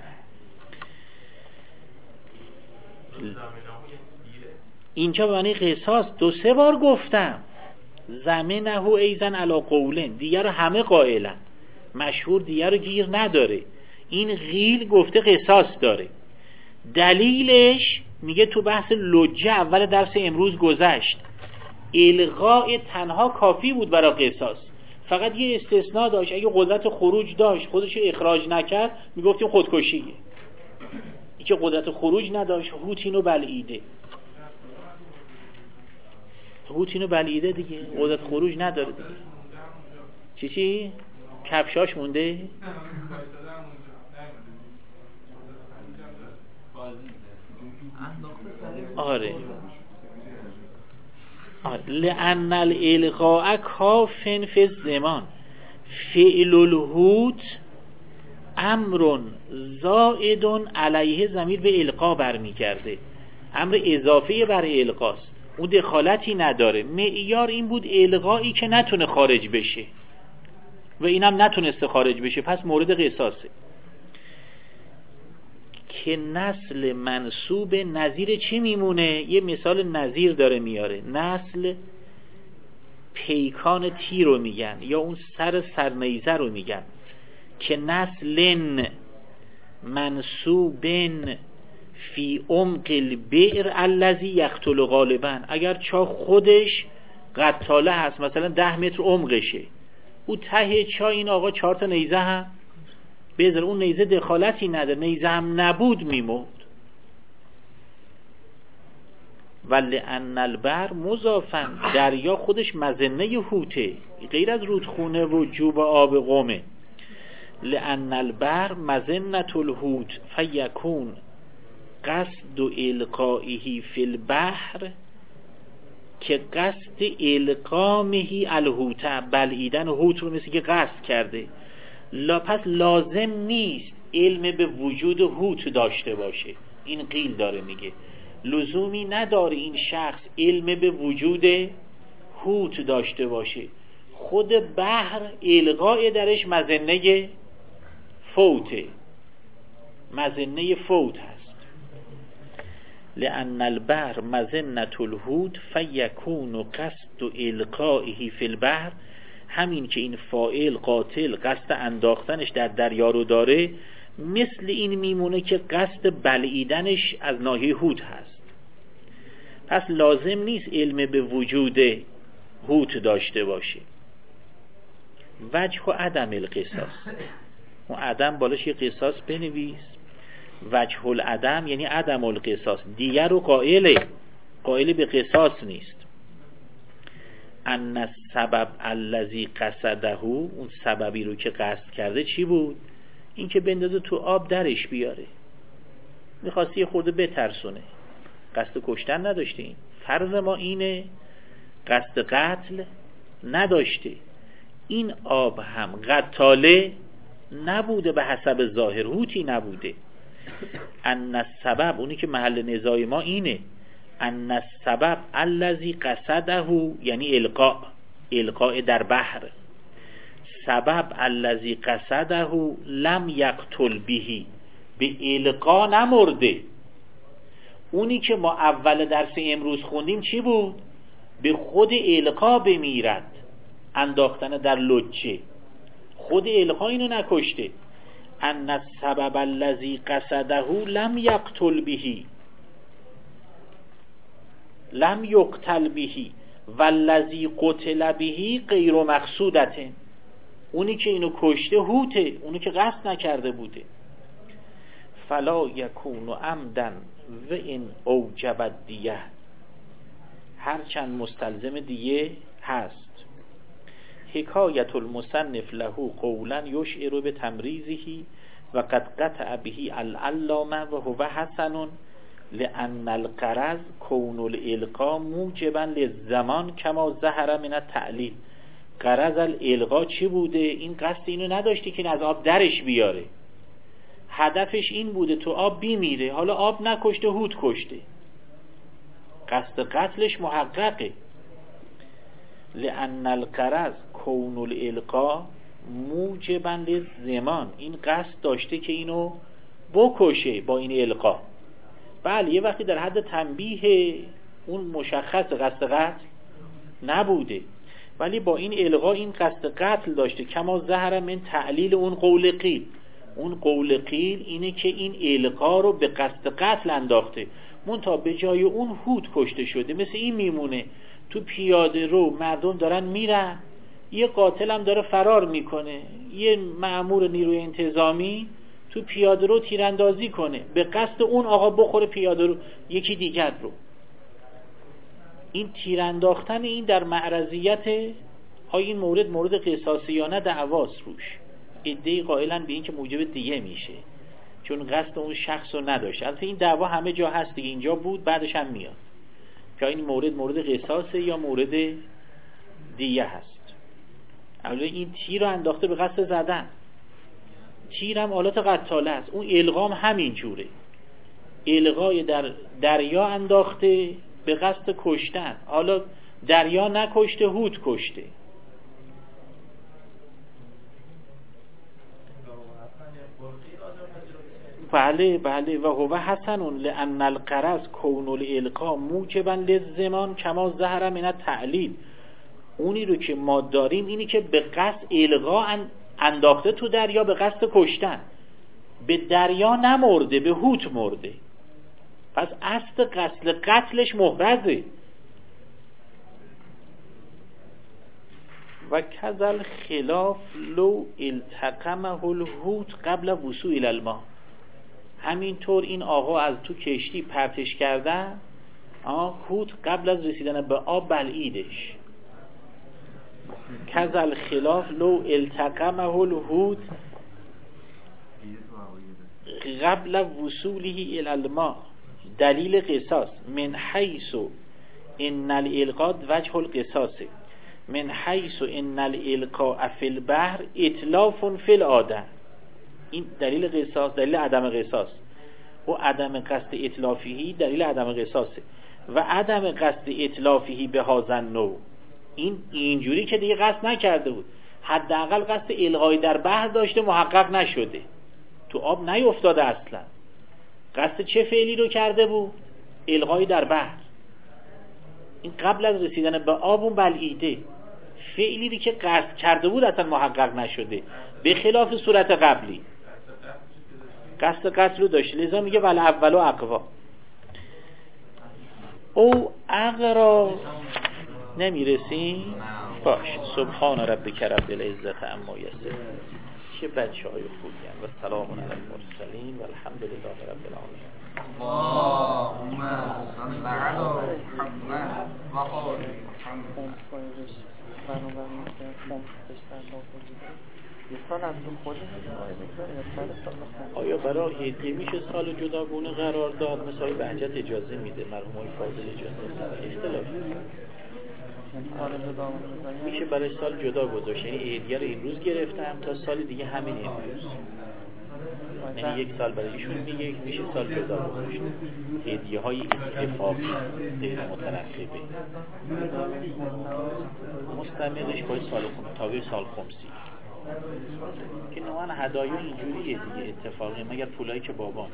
اینجا به معنی قصاص دو سه بار گفتم. زمینه ایزن علی قولن، دیگر همه قائلن، مشهور دیگر رو گیر نداره. این قیل گفته قصاص داره. دلیلش میگه تو بحث لجه اول درس امروز گذشت، الغاء تنها کافی بود برای قصاص، فقط یه استثناء داشت. اگه قدرت خروج داشت خودش اخراج نکرد میگفتیم خودکشیه. این که قدرت خروج نداشت، حوت اینو بلعیده، حوت اینو بلعیده دیگه، قدرت خروج نداره دیگه. چی چی؟ کفشاش مونده؟ آره لأن الالغاء کافن فی الزمان فعل الحوت امر زائد علیه، ضمیر به القا برمیگرده، امر اضافه بر القاست. اون دخالتی نداره. معیار این بود الغایی که نتونه خارج بشه و اینم نتونسته خارج بشه، پس مورد قصاصه. که نسل منسوب نظیر چی میمونه؟ یه مثال نظیر داره میاره. نسل پیکان تیر رو میگن یا اون سر سرنیزه رو میگن. که نسلن منسوبن فی عمق البئر الذی یقتل غالبا. اگر چاه خودش قتاله هست، مثلا ده متر عمقشه، او ته چاه این آقا چهار تا نیزه هم بذاره، اون نیزه دخالتی نداره، نیزه هم نبود میمود. ولی ان البر مضافن، دریا خودش مظنه هوته غیر از رودخونه و جوب آب قومه. لان البر مظنه الهوت فیکون قصد القائه فی البحر که قصد القامه الهوت، بلعیدن هوت رو مثل که قصد کرده. لا پس لازم نیست علم به وجود هوت داشته باشه. این قیل داره میگه لزومی نداره این شخص علم به وجود هوت داشته باشه. خود بحر القای درش مظنه فوته، مظنه فوت هست. لأن البحر مظنة الهوت فیکون قصد القائه فی البحر. همین که این فاعل قاتل قصد انداختنش در دریا رو داره، مثل این میمونه که قصد بلعیدنش از ناحیه هوت هست. پس لازم نیست علم به وجود هوت داشته باشه. وجه و عدم القصاص، اون عدم بالاش یه قصاص بنویس. وجه العدم یعنی عدم القصاص، دیگر رو قائله قائل به قصاص نیست. ان السبب الذی قصده، اون سببی رو که قصد کرده چی بود؟ این که بندازه تو آب درش بیاره، میخواستی یه خورده بترسونه، قصد کشتن نداشته. این فرض ما اینه قصد قتل نداشته. این آب هم قتاله نبوده به حسب ظاهر، هوتی نبوده. ان السبب، اونی که محل نزاع ما اینه، ان السبب الذی قصده یعنی القاء، القاء در بحر. سبب الذی قصده لم یقتل به، به القا نمرده. اونی که ما اول درس امروز خوندیم چی بود؟ به خود القا بمیرد، انداختن در لجه. خود القا اینو نکشته. ان السبب الذی قصده لم یقتل به، لم یقتل به والذی قتل به غیر مقصودت. اونی که اینو کشته هوته، اونی که قصد نکرده بوده. فلا یکون عمدا و این اوجب دیه، هرچند مستلزم دیه هست. حکایت المصنف له قولا یشعر به تمریزه و قد قطع به العلامه و هو حسن لأن القرض کون الالقا موجبا للزمان کما ظهر من التعلیل. قرض الالقا چی بوده؟ این قصد اینو نداشته که از آب درش بیاره، هدفش این بوده تو آب بیمیره. حالا آب نکشته، هوت کشته، قصد قتلش محققه. لأن القرض کون الالقا موجبا للزمان، این قصد داشته که اینو بکشه با این القا. بله یه وقتی در حد تنبیه اون مشخص قصد قتل نبوده، ولی با این القا این قصد قتل داشته. کما ظهر من تعلیل اون قول قیل، اون قول قیل اینه که این القا رو به قصد قتل انداخته، منتها به جای اون هوت کشته شده. مثل این میمونه تو پیاده رو مردم دارن میرن، یه قاتل هم داره فرار میکنه، یه مأمور نیروی انتظامی تو پیاده رو تیراندازی کنه، به قصد اون آقا بخوره پیاده رو یکی دیگر رو. این تیرانداختن این در معرضیت های این مورد مورد قصاصی یا نه دعواست روش. ادعی قائلن به این که موجب دیه میشه چون قصد اون شخص رو نداشت. البته این دعوا همه جا هست دیگه، اینجا بود بعدش هم میاد که این مورد مورد قصاصه یا مورد دیه هست. اولا این تیر رو انداخته به قصد زدن، تیر هم آلات قتاله است. اون القام همین جوره، القای در دریا انداخته به قصد کشتن. حالا دریا نکشته، هود کشته. بله بله. و هو حسن لان الغرض کون الالقا موجبا للزمان کما ظهر من التعلیل. اونی رو که ما داریم اینی که به قصد القا انداخته تو دریا، به قصد کشتن. به دریا نمرده، به هوت مرده. پس اصل قتل قتلش محرزه. و کذل خلاف لو التقمه الهوت قبل وصول الى الماء. همینطور این آقا از تو کشتی پرتش کردن، هوت قبل از رسیدن به آب بلعیدش. کذل خلاف لو التقمه الهوت قبل وصوله الى الماء دلیل قصاص من حیث ان الالقاء وجه القصاص من حیث ان الالقاء فی البحر اتلاف فی العاده. این دلیل قصاص، دلیل عدم قصاص. و عدم قصد اتلافی دلیل عدم قصاصه. و عدم قصد اتلافی به هازن نوع، این اینجوری که دیگه قصد نکرده بود، حداقل قصد الغای در بحر داشته، محقق نشده، تو آب نیفتاده اصلا. قصد چه فعلی رو کرده بود؟ الغای در بحر. این قبل از رسیدن به آب اون بلعیده. فعلی که قصد کرده بود اصلا محقق نشده، به خلاف صورت قبلی قصد قتل رو داشته. لذا میگه ول اولو اقوا او اقرا. نمیرسیم؟ باش. سبحان ربک رب العزت عما یصفون. چه بچه های خوبی هم. و سلام علی المرسلین و الحمد لله رب العالمین. اللهم صل علی محمد و آل محمد. آیا برای هدیه میشه سال جداگونه قرار داد؟ مثلا بهجت اجازه میده، مرحوم آقای فاضل اجازه میده. اختلاف میشه برای سال جدا گذاشت. یعنی هدیه رو این روز گرفتم تا سال دیگه همین امروز، یعنی یک سال برای ایشون میگه میشه سال جدا گذاشت. هدیه های اتفاقی غیر مترقبه مستمرش باید سال خم... تابع سال خمسی که نوعا هدایا اینجوریه دیگه، اتفاقی، مگر پولایی که بابا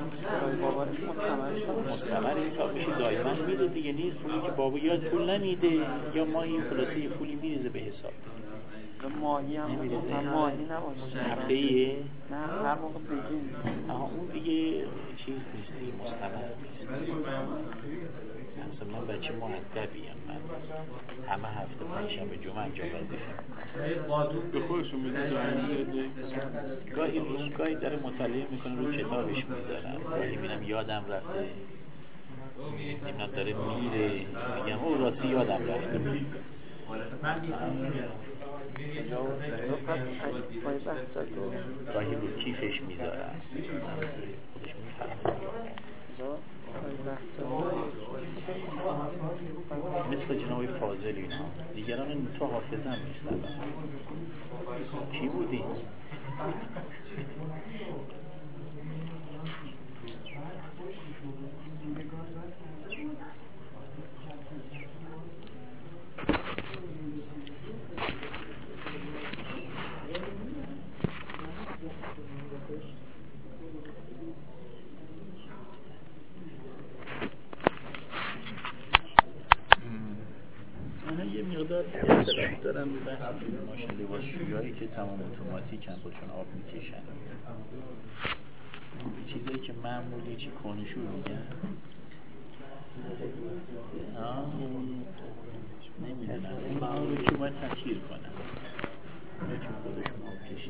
مستمر حساب میشه دائما میده دیگه. نیست پولی که بابا یا پول نمیده یا ماهی خلاصه یه پولی میریزه به حساب ماهی هم ماهی نباشه، هفته ایه نه هر موقع بگیم. آها اون دیگه چیز نیست دیگه، مستمر نیست. مثلا من بچه مؤدبیم، من همه هفته پنجشنبه جمعه انجام وظیفه قانون به خودشون میده، گاهی روز گاهی داره مطالعه میکنه رو کتابش میذارم، گاهی میبینم یادم رفته، میبینم داره میره میگم او راستی یادم رفته. گاهی رو کیفش میذارم خودش میفهمه مثل جناب فاضل اینا. دیگران تو حافظه هم نیستن. کی بودی؟ یه مقدار اصطلاح دارم به بحث ماشین لباسشویی که تمام اتوماتیک هم خودشون آب میکشن، چیزایی که معمولی چی کنشور میگن نمیدونم این معمولی که باید تطهیر کنن اونه که خودشون آب کشی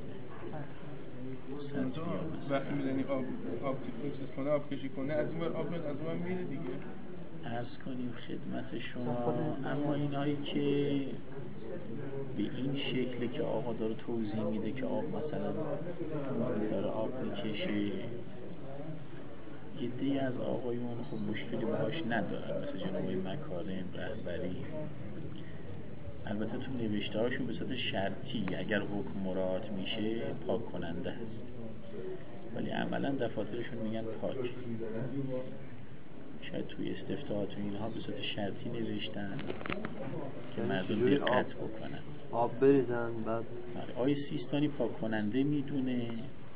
نمیدونم. وقتی میزنی آب آب چیز کنه، آب کشی کنه، از اون آب میاد، از اون میره دیگه. عرض کنیم خدمت شما. اما اینایی که به این شکل که آقا داره توضیح میده که آب مثلا داره آب میکشه، عده‌ای از آقایون خب مشکلی باهاش ندارن، مثل جناب مکارم رهبری. البته تو نوشته هاشون به صورت شرطی اگر حکم مراعات میشه پاک کننده هست، ولی عملا دفاترشون میگن پاک. شاید توی استفتاحات و اینها به صورت شرطی نوشتن که مردم دقت بکنن. آب بریزن بعد آیه سیستانی پاک کننده میدونه،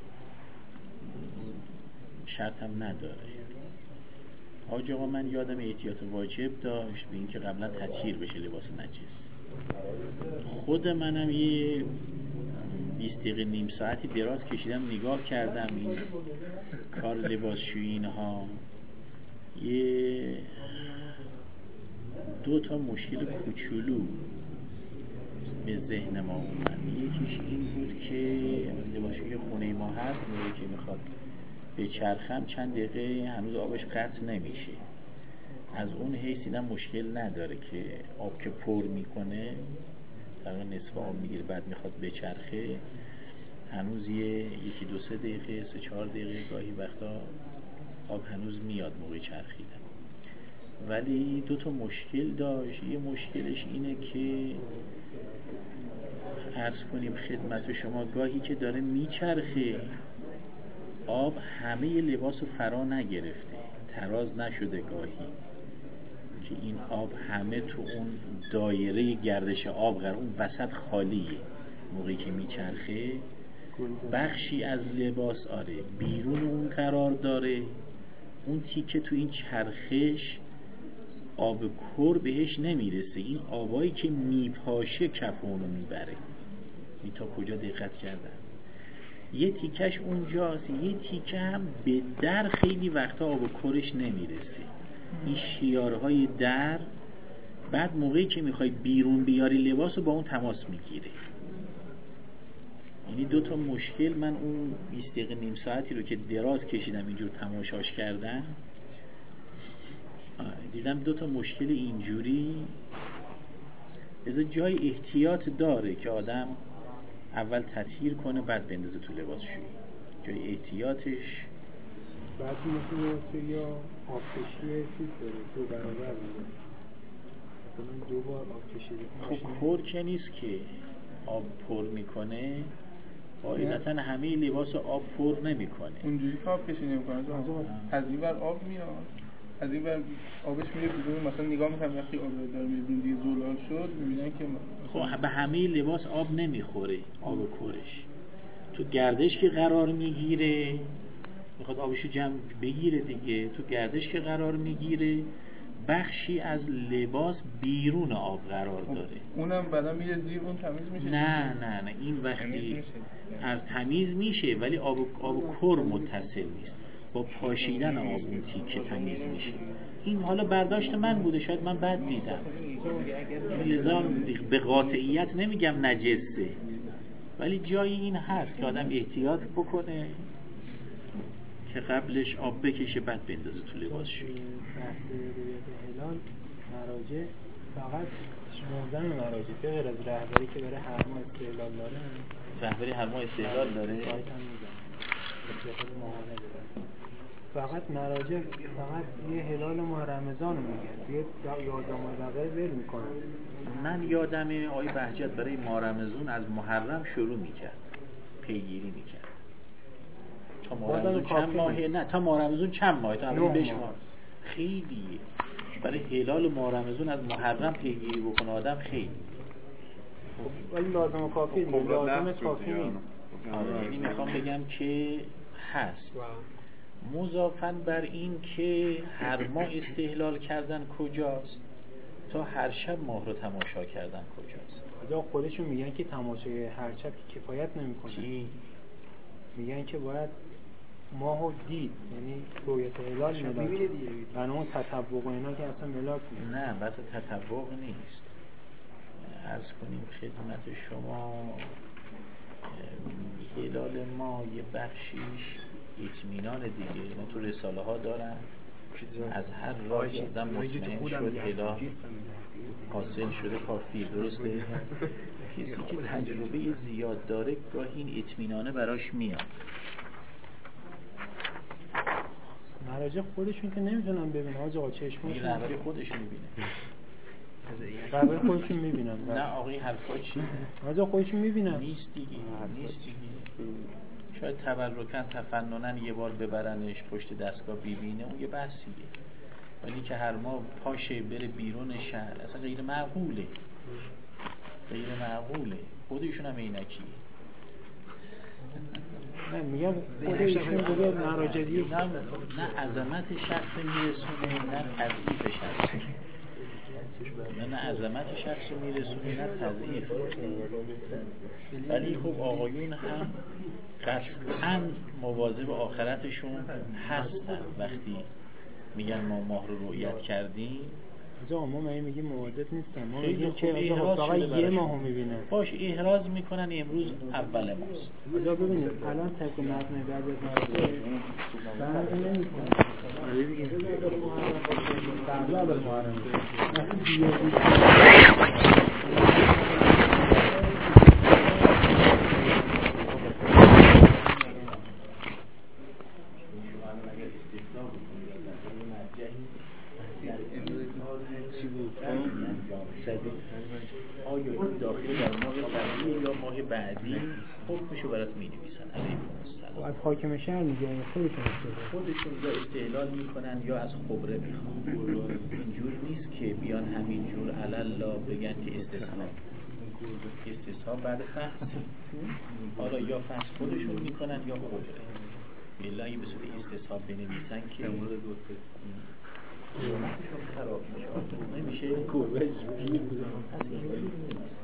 شرط هم نداره. حاج آقا من یادم احتیاط واجب داشت به اینکه قبلا تطهیر بشه لباس نجس. خود منم یه بیست دقیقه نیم ساعتی دراز کشیدم نگاه کردم این کار لباسشویی اینها. یه دو تا مشکل کوچولو به ذهن ما اومد. یکیش این بود که لباسشویی خونه ما هست، موقعی که میخواد به چرخم چند دقیقه هنوز آبش قطع نمیشه. از اون حیث دیدم مشکل نداره که آب که پر میکنه تقریبا نصف آب میگیره، بعد میخواد به چرخه هنوز یه یکی دو سه دقیقه سه چهار دقیقه گاهی وقتا آب هنوز میاد موقع چرخیدن. ولی دو تا مشکل داشت. یه مشکلش اینه که عرض کنیم خدمت شما گاهی که داره میچرخه آب همه لباس رو فرا نگرفته، تراز نشده گاهی که این آب همه تو اون دایره گردش آب قرار، اون وسط خالیه. موقعی که میچرخه بخشی از لباس آره بیرون اون قرار داره، اون تیکه تو این چرخش آب کور بهش نمیرسه. این آبایی که میپاشه کف اونو میبره. می تا کجا دقت کردن؟ یه تیکش اونجاست، یه تیکه هم به در خیلی وقتا آب کورش نمیرسه. این شیارهای در بعد موقعی که میخوای بیرون بیاری لباس رو با اون تماس میگیره. یعنی دو تا مشکل من اون بیست دقیقه نیم ساعتی رو که دراز کشیدم اینجور تماشاش کردم دیدم دو تا مشکل اینجوری بذار جای احتیاط داره که آدم اول تطهیر کنه بعد بندازه تو لباسشویی. جای احتیاطش بعد میتونه یا آب کشی چیز داره دو برابر میده مثلا دو بار آب کشیده. خب کور که نیست که آب پر میکنه، قاعدتا همه لباس آب پر نمیکنه. اونجوری که آب کشی نمیکنه، از این ور آب میاد از این ور آبش میره بیرون. مثلا نگاه میکنم وقتی آب داره میره بیرون دیگه زلال شد میبینن که خب به همه لباس آب نمیخوره. آب کورش تو گردش که قرار میگیره میخواد آبشو جمع بگیره دیگه، تو گردش که قرار میگیره بخشی از لباس بیرون آب قرار داره. اونم بعدا میره زیر اون تمیز میشه. نه نه نه این وقتی از تمیز میشه ولی آب آب کور متصل نیست، با پاشیدن آب اون تیکه تمیز میشه. این حالا برداشت من بوده، شاید من بد دیدم، لذا به قاطعیت نمیگم نجسه، ولی جایی این هست که آدم احتیاط بکنه که قبلش آب بکشه بعد بندازه تو لباسشویی. بحث رویت هلال مراجع فقط موزن مراجع به غیر از رهبری که برای هر ماه استقلال داره، رهبری هر ماه استقلال داره فقط مراجع فقط یه هلال ماه رمضان رو میگن، یه یازده ماه بقیه ول میکنن. من یادمه آقای بهجت برای ماه رمضان از محرم شروع میکرد پیگیری میکرد تا ماه رمضان چند ماهه؟ نه تا ماه رمضان چند ماهه؟ تا اول بشمار. خیلیه برای هلال ماه رمضان از محرم پیگیری بکنه آدم خیلی. ولی لازم و کافی نیست، لازم کافی نیست. آره یعنی میخوام بگم که هست. مضافاً بر این که هر ماه استهلال کردن کجاست تا هر شب ماه رو تماشا کردن کجاست. خدا خودشون میگن که تماشای هر شب کفایت نمیکنه. چی؟ میگن که باید ماهو دید، یعنی رویت هلال ملاک، یعنی اون تطبق و اینا که اصلا ملاک نیست. نه بس تطبق نیست. عرض کنیم خدمت شما هلال ما یه بخشیش اطمینان دیگه، اینا تو رساله ها دارن از هر راهی آدم مطمئن شد هلال حاصل شده کافی. درسته؟ کسی که تجربه زیاد داره گاهی این اطمینانه براش میاد. مراجع خودشون که نمیتونن ببینن آج آقا چشمش این رهبری خودش میبینه، رهبری خودشون میبینن. نه آقای حرفا چی؟ آج آقا خودشون میبینن. نیست دیگه، نیست دیگه. شاید تبرکن تفننن یه بار ببرنش پشت دستگاه ببینه، اون یه بحثیه. ولی که هر ماه پاشه بره بیرون شهر اصلا غیر معقوله، غیر معقوله. خودشون هم عینکیه. نه میگم خودشون دیگه مراجعی نه نه عظمت شخص میرسونه نه تضعیف شخص، نه نه عظمت شخص میرسونه نه تضعیف. ولی خب آقایون هم قطعاً مواظب آخرتشون هستن. وقتی میگن ما ماه رو رؤیت کردیم، ما ما میگیم مواظب نیستن، ما خیلی میگیم خوب که احراز فقط شده یه براشون. ماهو میبینه. باش احراز میکنن امروز اول ماست. حالا ببینید الان طبق متن بعد از مراسم فرق نمیکنه. قبل از محرم آیا این داخل در ماه قبلی یا ماه بعدی حکمشو برات می‌نویسن. علیکم السلام. از حاکم شهر میگه خودشون خودشون یا استدلال میکنن یا از خبره میخوان. اینجور نیست که بیان همینجور علالا بگن که استثناء استثناء بعد فحص. حالا یا فحص خودشون میکنن یا خبره. بلا اگه به صورت استثناء بنویسن که خراب میشه نمیشه.